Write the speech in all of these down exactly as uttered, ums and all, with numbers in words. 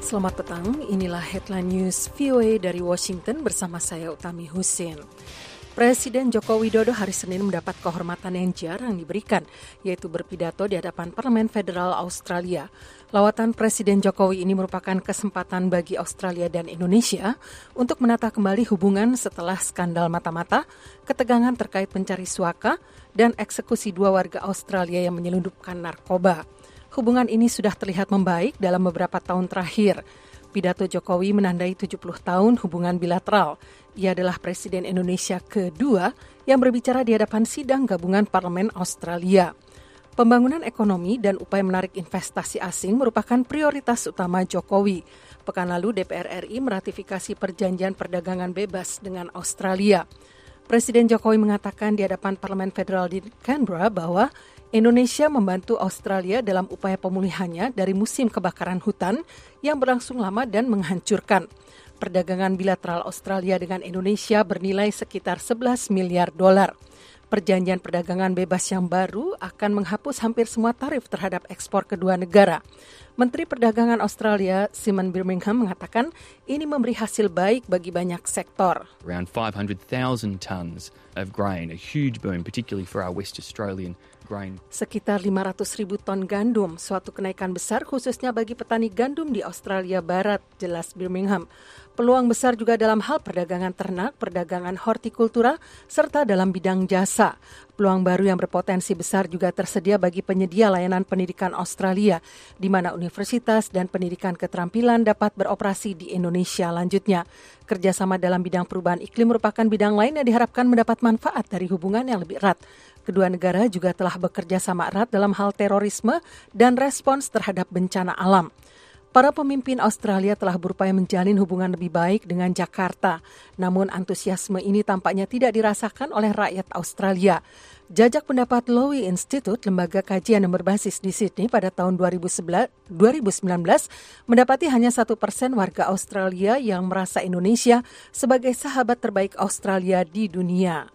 Selamat petang, inilah Headline News V O A dari Washington bersama saya Utami Husin. Presiden Joko Widodo hari Senin mendapat kehormatan yang jarang diberikan, yaitu berpidato di hadapan Parlemen Federal Australia. Lawatan Presiden Jokowi ini merupakan kesempatan bagi Australia dan Indonesia untuk menata kembali hubungan setelah skandal mata-mata, ketegangan terkait pencari suaka, dan eksekusi dua warga Australia yang menyelundupkan narkoba. Hubungan ini sudah terlihat membaik dalam beberapa tahun terakhir. Pidato Jokowi menandai tujuh puluh tahun hubungan bilateral. Ia adalah Presiden Indonesia kedua yang berbicara di hadapan sidang gabungan Parlemen Australia. Pembangunan ekonomi dan upaya menarik investasi asing merupakan prioritas utama Jokowi. Pekan lalu D P R R I meratifikasi perjanjian perdagangan bebas dengan Australia. Presiden Jokowi mengatakan di hadapan Parlemen Federal di Canberra bahwa Indonesia membantu Australia dalam upaya pemulihannya dari musim kebakaran hutan yang berlangsung lama dan menghancurkan. Perdagangan bilateral Australia dengan Indonesia bernilai sekitar sebelas miliar dolar. Perjanjian perdagangan bebas yang baru akan menghapus hampir semua tarif terhadap ekspor kedua negara. Menteri Perdagangan Australia, Simon Birmingham, mengatakan ini memberi hasil baik bagi banyak sektor. Around five hundred thousand tonnes of grain, a huge boom, particularly for our West Australian grain. Sekitar lima ratus ribu ton gandum, suatu kenaikan besar khususnya bagi petani gandum di Australia Barat, jelas Birmingham. Peluang besar juga dalam hal perdagangan ternak, perdagangan hortikultura, serta dalam bidang jasa. Peluang baru yang berpotensi besar juga tersedia bagi penyedia layanan pendidikan Australia, di mana universitas dan pendidikan keterampilan dapat beroperasi di Indonesia lanjutnya. Kerjasama dalam bidang perubahan iklim merupakan bidang lain yang diharapkan mendapat manfaat dari hubungan yang lebih erat. Kedua negara juga telah bekerja sama erat dalam hal terorisme dan respons terhadap bencana alam. Para pemimpin Australia telah berupaya menjalin hubungan lebih baik dengan Jakarta. Namun antusiasme ini tampaknya tidak dirasakan oleh rakyat Australia. Jajak pendapat Lowy Institute, lembaga kajian yang berbasis di Sydney pada tahun dua ribu sembilan belas, mendapati hanya satu persen warga Australia yang merasa Indonesia sebagai sahabat terbaik Australia di dunia.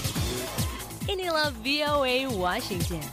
Inilah V O A Washington.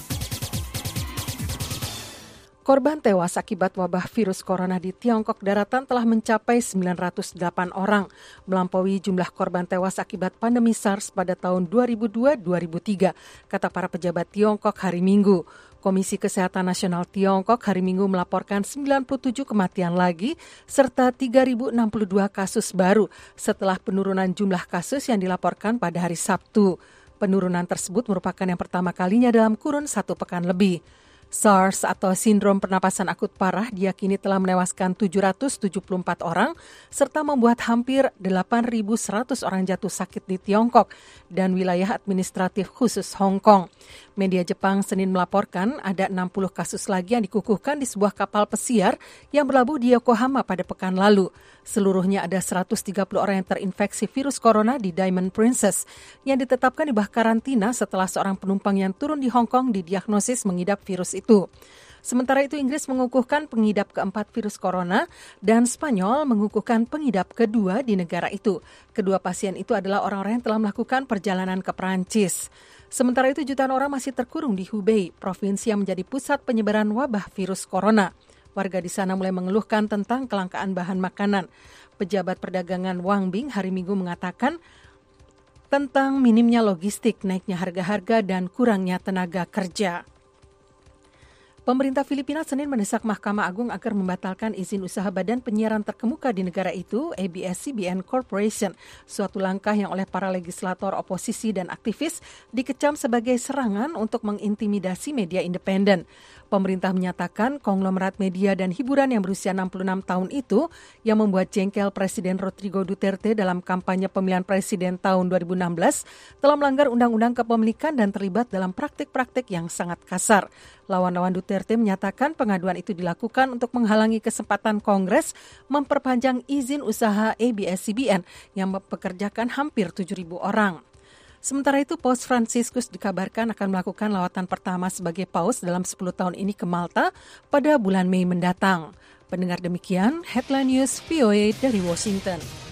Korban tewas akibat wabah virus corona di Tiongkok daratan telah mencapai sembilan ratus delapan orang, melampaui jumlah korban tewas akibat pandemi SARS pada tahun dua ribu dua sampai dua ribu tiga, kata para pejabat Tiongkok hari Minggu. Komisi Kesehatan Nasional Tiongkok hari Minggu melaporkan sembilan puluh tujuh kematian lagi serta tiga ribu enam puluh dua kasus baru setelah penurunan jumlah kasus yang dilaporkan pada hari Sabtu. Penurunan tersebut merupakan yang pertama kalinya dalam kurun satu pekan lebih. SARS atau sindrom pernapasan akut parah diyakini telah menewaskan tujuh ratus tujuh puluh empat orang serta membuat hampir delapan ribu seratus orang jatuh sakit di Tiongkok dan wilayah administratif khusus Hong Kong. Media Jepang Senin melaporkan ada enam puluh kasus lagi yang dikukuhkan di sebuah kapal pesiar yang berlabuh di Yokohama pada pekan lalu. Seluruhnya ada seratus tiga puluh orang yang terinfeksi virus corona di Diamond Princess yang ditetapkan di bawah karantina setelah seorang penumpang yang turun di Hong Kong didiagnosis mengidap virus itu. Sementara itu Inggris mengukuhkan pengidap keempat virus corona dan Spanyol mengukuhkan pengidap kedua di negara itu. Kedua pasien itu adalah orang-orang yang telah melakukan perjalanan ke Perancis. Sementara itu jutaan orang masih terkurung di Hubei, provinsi yang menjadi pusat penyebaran wabah virus corona. Warga di sana mulai mengeluhkan tentang kelangkaan bahan makanan. Pejabat perdagangan Wang Bing hari Minggu mengatakan tentang minimnya logistik, naiknya harga-harga, dan kurangnya tenaga kerja. Pemerintah Filipina Senin mendesak Mahkamah Agung agar membatalkan izin usaha badan penyiaran terkemuka di negara itu, A B S C B N Corporation, suatu langkah yang oleh para legislator oposisi dan aktivis dikecam sebagai serangan untuk mengintimidasi media independen. Pemerintah menyatakan konglomerat media dan hiburan yang berusia enam puluh enam tahun itu yang membuat jengkel Presiden Rodrigo Duterte dalam kampanye pemilihan presiden tahun dua ribu enam belas telah melanggar undang-undang kepemilikan dan terlibat dalam praktik-praktik yang sangat kasar. Lawan-lawan Duterte menyatakan pengaduan itu dilakukan untuk menghalangi kesempatan Kongres memperpanjang izin usaha A B S C B N yang mempekerjakan hampir tujuh ribu orang. Sementara itu, Paus Franciscus dikabarkan akan melakukan lawatan pertama sebagai paus dalam sepuluh tahun ini ke Malta pada bulan Mei mendatang. Pendengar demikian, Headline News V O A dari Washington.